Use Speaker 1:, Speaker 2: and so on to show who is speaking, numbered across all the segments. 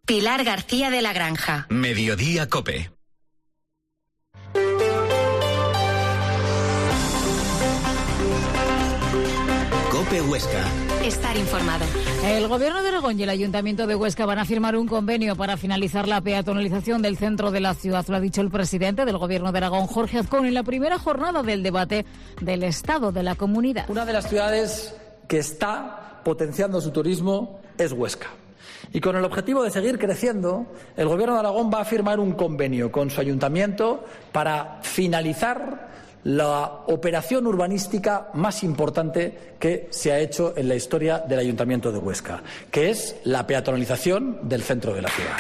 Speaker 1: Pilar García de la Granja.
Speaker 2: Mediodía COPE. COPE Huesca.
Speaker 1: Estar informado.
Speaker 3: El Gobierno de Aragón y el Ayuntamiento de Huesca van a firmar un convenio para finalizar la peatonalización del centro de la ciudad. Lo ha dicho el presidente del Gobierno de Aragón, Jorge Azcón, en la primera jornada del debate del estado de la comunidad.
Speaker 4: Una de las ciudades que está potenciando su turismo es Huesca. Y con el objetivo de seguir creciendo, el Gobierno de Aragón va a firmar un convenio con su ayuntamiento para finalizar la operación urbanística más importante que se ha hecho en la historia del Ayuntamiento de Huesca, que es la peatonalización del centro de la ciudad.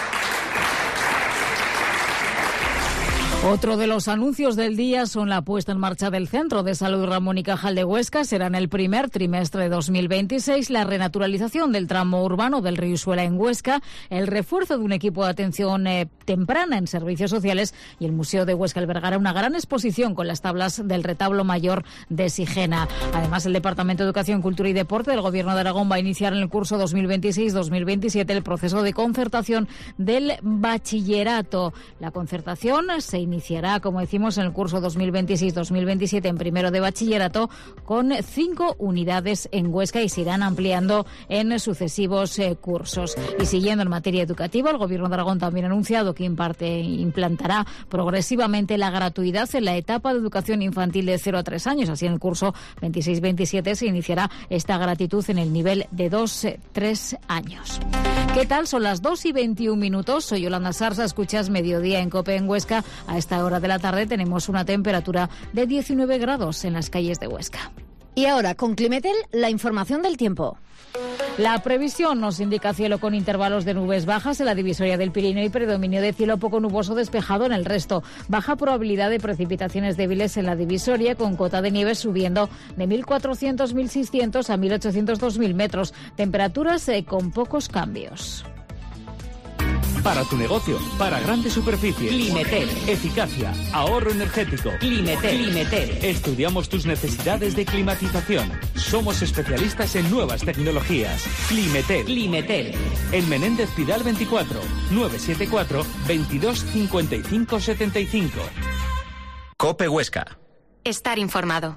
Speaker 3: Otro de los anuncios del día son la puesta en marcha del Centro de Salud Ramón y Cajal de Huesca. Será en el primer trimestre de 2026 la renaturalización del tramo urbano del río Usuela en Huesca, el refuerzo de un equipo de atención temprana en servicios sociales, y el Museo de Huesca albergará una gran exposición con las tablas del retablo mayor de Sigena. Además, el Departamento de Educación, Cultura y Deporte del Gobierno de Aragón va a iniciar en el curso 2026-2027 el proceso de concertación del bachillerato. La concertación se iniciará, como decimos, en el curso 2026-2027 en primero de bachillerato, con 5 unidades en Huesca, y se irán ampliando en sucesivos cursos. Y siguiendo en materia educativa, el Gobierno de Aragón también ha anunciado que implantará progresivamente la gratuidad en la etapa de educación infantil de 0 a 3 años. Así, en el curso 26-27 se iniciará esta gratitud en el nivel de 2-3 años. ¿Qué tal? Son las 2:21. Soy Yolanda Sarsa, escuchas Mediodía en COPE en Huesca. A esta hora de la tarde tenemos una temperatura de 19 grados en las calles de Huesca.
Speaker 5: Y ahora, con Climetel, la información del tiempo.
Speaker 3: La previsión nos indica cielo con intervalos de nubes bajas en la divisoria del Pirineo y predominio de cielo poco nuboso despejado en el resto. Baja probabilidad de precipitaciones débiles en la divisoria, con cota de nieve subiendo de 1.400, 1.600 a 1.800, 2.000 metros. Temperaturas con pocos cambios.
Speaker 6: Para tu negocio, para grandes superficies. Climetel. Eficacia, ahorro energético. Climetel. Estudiamos tus necesidades de climatización. Somos especialistas en nuevas tecnologías. Climetel. En Menéndez Pidal 24, 974 22 55 75.
Speaker 2: COPE Huesca.
Speaker 1: Estar informado.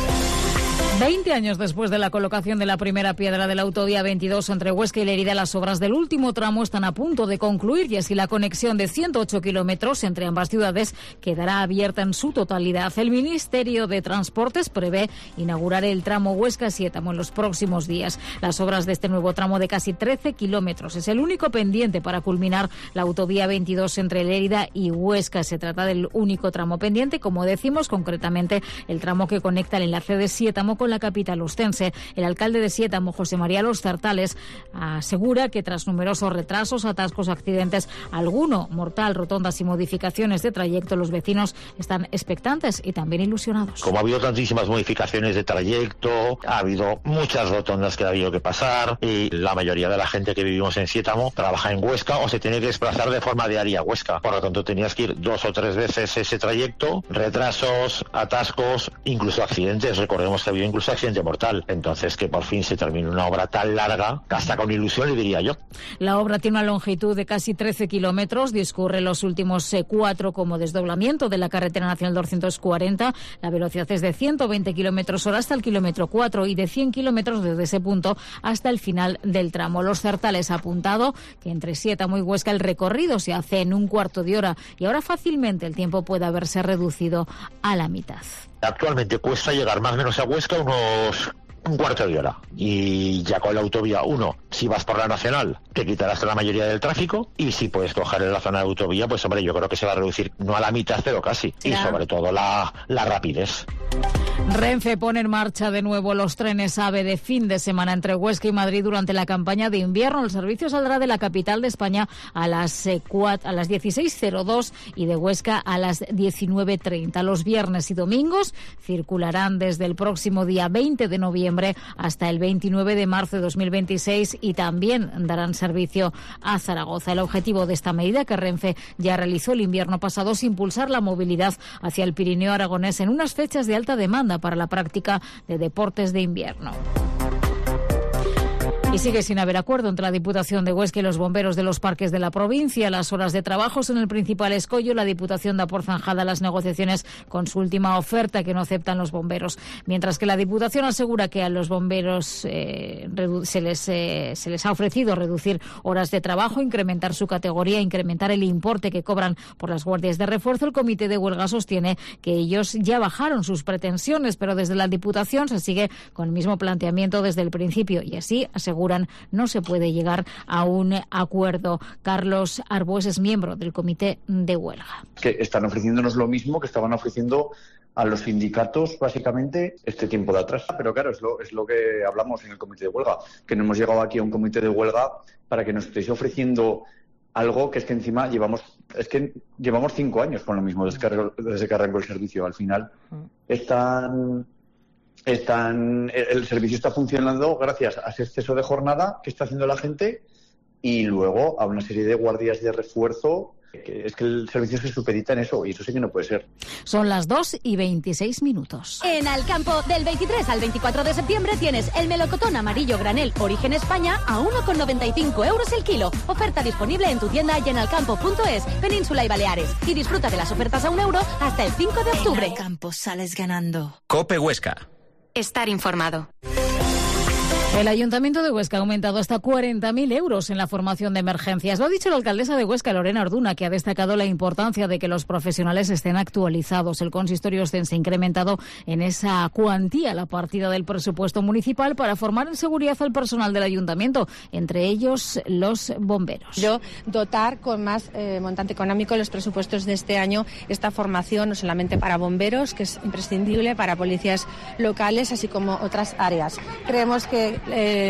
Speaker 3: 20 años después de la colocación de la primera piedra de la autovía 22 entre Huesca y Lérida, las obras del último tramo están a punto de concluir, y así la conexión de 108 kilómetros entre ambas ciudades quedará abierta en su totalidad. El Ministerio de Transportes prevé inaugurar el tramo Huesca-Sietamo en los próximos días. Las obras de este nuevo tramo de casi 13 kilómetros es el único pendiente para culminar la autovía 22 entre Lérida y Huesca. Se trata del único tramo pendiente, como decimos, concretamente el tramo que conecta el enlace de Sietamo con la capital ostense. El alcalde de Sietamo, José María Los Zartales, asegura que tras numerosos retrasos, atascos, accidentes, alguno mortal, rotondas y modificaciones de trayecto, los vecinos están expectantes y también ilusionados.
Speaker 7: Como ha habido tantísimas modificaciones de trayecto, ha habido muchas rotondas que ha habido que pasar, y la mayoría de la gente que vivimos en Sietamo trabaja en Huesca o se tiene que desplazar de forma diaria a Huesca. Por lo tanto, tenías que ir 2 o 3 veces ese trayecto, retrasos, atascos, incluso accidentes. Recordemos que ha habido incluso accidente mortal. Entonces, que por fin se termine una obra tan larga, hasta con ilusión, le diría yo.
Speaker 3: La obra tiene una longitud de casi 13 kilómetros, discurre los últimos 4 como desdoblamiento de la carretera nacional 240. La velocidad es de 120 kilómetros hora hasta el kilómetro 4 y de 100 kilómetros desde ese punto hasta el final del tramo. Los Zartales ha apuntado que entre Sietamo y Huesca el recorrido se hace en un cuarto de hora, y ahora fácilmente el tiempo puede haberse reducido a la mitad.
Speaker 7: Actualmente cuesta llegar más o menos a Huesca unos un cuarto de hora, y ya con la autovía 1, si vas por la nacional, te quitarás la mayoría del tráfico, y si puedes coger en la zona de autovía, pues hombre, yo creo que se va a reducir, no a la mitad, pero casi, y sobre todo la rapidez.
Speaker 3: Renfe pone en marcha de nuevo los trenes AVE de fin de semana entre Huesca y Madrid durante la campaña de invierno. El servicio saldrá de la capital de España a las 16:02 y de Huesca a las 19:30. Los viernes y domingos circularán desde el próximo día 20 de noviembre hasta el 29 de marzo de 2026 y también darán servicio a Zaragoza. El objetivo de esta medida, que Renfe ya realizó el invierno pasado, es impulsar la movilidad hacia el Pirineo aragonés en unas fechas de alta demanda para la práctica de deportes de invierno. Y sigue sin haber acuerdo entre la Diputación de Huesca y los bomberos de los parques de la provincia. Las horas de trabajo son el principal escollo. La Diputación da por zanjada las negociaciones con su última oferta, que no aceptan los bomberos. Mientras que la Diputación asegura que a los bomberos se les ha ofrecido reducir horas de trabajo, incrementar su categoría, incrementar el importe que cobran por las guardias de refuerzo. El comité de huelga sostiene que ellos ya bajaron sus pretensiones, pero desde la Diputación se sigue con el mismo planteamiento desde el principio y así, aseguran, no se puede llegar a un acuerdo. Carlos Arbues es miembro del comité de huelga.
Speaker 8: Que están ofreciéndonos lo mismo que estaban ofreciendo a los sindicatos, básicamente, este tiempo de atrás. Pero claro, es lo que hablamos en el comité de huelga, que no hemos llegado aquí a un comité de huelga para que nos estéis ofreciendo algo que es que encima llevamos 5 años con lo mismo desde que arrancó el servicio. Al final el servicio está funcionando gracias a ese exceso de jornada que está haciendo la gente y luego a una serie de guardias de refuerzo. Es que el servicio se supedita en eso y eso sí que no puede ser.
Speaker 3: Son las 2:26.
Speaker 5: En Alcampo, del 23 al 24 de septiembre tienes el melocotón amarillo granel Origen España a 1,95 € el kilo. Oferta disponible en tu tienda y en alcampo.es, Península y Baleares. Y disfruta de las ofertas a €1 hasta el 5 de octubre.
Speaker 1: En Alcampo sales ganando.
Speaker 2: COPE Huesca.
Speaker 1: Estar informado.
Speaker 3: El Ayuntamiento de Huesca ha aumentado hasta 40.000 euros en la formación de emergencias. Lo ha dicho la alcaldesa de Huesca, Lorena Orduna, que ha destacado la importancia de que los profesionales estén actualizados. El consistorio ostense ha incrementado en esa cuantía la partida del presupuesto municipal para formar en seguridad al personal del ayuntamiento, entre ellos los bomberos.
Speaker 9: Dotar con más montante económico los presupuestos de este año esta formación, no solamente para bomberos, que es imprescindible, para policías locales, así como otras áreas. Creemos que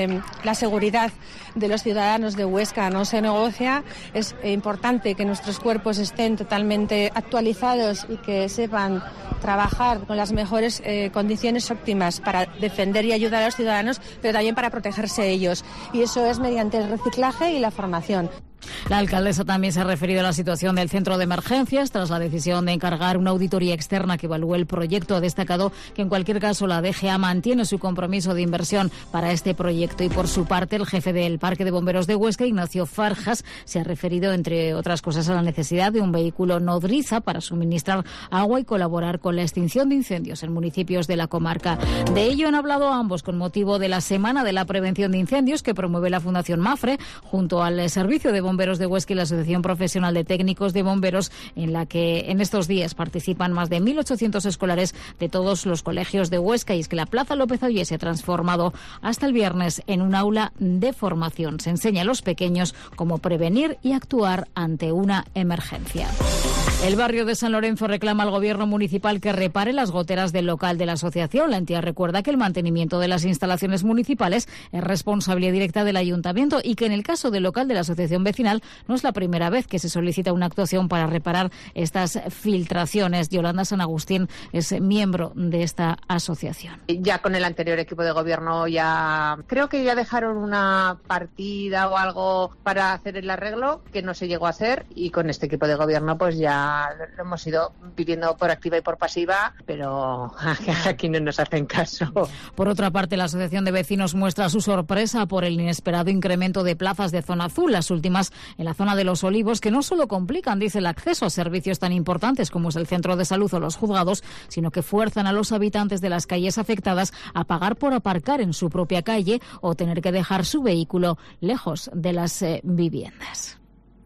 Speaker 9: la seguridad de los ciudadanos de Huesca no se negocia. Es importante que nuestros cuerpos estén totalmente actualizados y que sepan trabajar con las mejores condiciones óptimas para defender y ayudar a los ciudadanos, pero también para protegerse ellos. Y eso es mediante el reciclaje y la formación.
Speaker 3: La alcaldesa también se ha referido a la situación del centro de emergencias tras la decisión de encargar una auditoría externa que evalúe el proyecto. Ha destacado que en cualquier caso la DGA mantiene su compromiso de inversión para este proyecto y por su parte el jefe del Parque de Bomberos de Huesca, Ignacio Farjas, se ha referido entre otras cosas a la necesidad de un vehículo nodriza para suministrar agua y colaborar con la extinción de incendios en municipios de la comarca. De ello han hablado ambos con motivo de la Semana de la Prevención de Incendios que promueve la Fundación Mafre junto al Servicio de Bomberos de Huesca y la Asociación Profesional de Técnicos de Bomberos, en la que en estos días participan más de 1.800 escolares de todos los colegios de Huesca. Y es que la Plaza López Ollé se ha transformado hasta el viernes en un aula de formación. Se enseña a los pequeños cómo prevenir y actuar ante una emergencia. El barrio de San Lorenzo reclama al gobierno municipal que repare las goteras del local de la asociación. La entidad recuerda que el mantenimiento de las instalaciones municipales es responsabilidad directa del ayuntamiento y que en el caso del local de la asociación vecinal no es la primera vez que se solicita una actuación para reparar estas filtraciones. Yolanda San Agustín es miembro de esta asociación.
Speaker 10: Ya con el anterior equipo de gobierno creo que ya dejaron una partida o algo para hacer el arreglo que no se llegó a hacer y con este equipo de gobierno pues ya lo hemos ido pidiendo por activa y por pasiva, pero aquí no nos hacen caso.
Speaker 3: Por otra parte, la Asociación de Vecinos muestra su sorpresa por el inesperado incremento de plazas de zona azul, las últimas en la zona de Los Olivos, que no solo complican, dice, el acceso a servicios tan importantes como es el centro de salud o los juzgados, sino que fuerzan a los habitantes de las calles afectadas a pagar por aparcar en su propia calle o tener que dejar su vehículo lejos de las viviendas.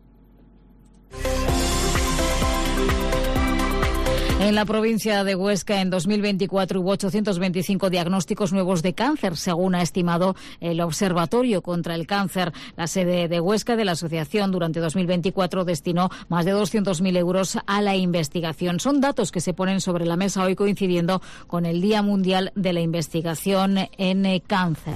Speaker 3: En la provincia de Huesca, en 2024 hubo 825 diagnósticos nuevos de cáncer, según ha estimado el Observatorio contra el Cáncer. La sede de Huesca de la asociación durante 2024 destinó más de 200.000 euros a la investigación. Son datos que se ponen sobre la mesa hoy coincidiendo con el Día Mundial de la Investigación en Cáncer.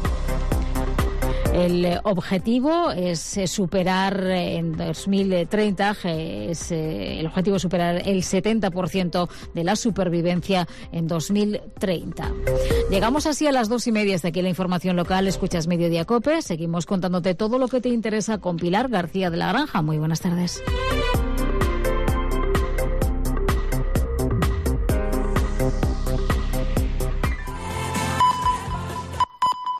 Speaker 3: El objetivo es superar en 2030, el objetivo es superar el 70% de la supervivencia en 2030. Llegamos así a las 2:30. Hasta aquí la información local. Escuchas Mediodía COPE. Seguimos contándote todo lo que te interesa con Pilar García de la Granja. Muy buenas tardes.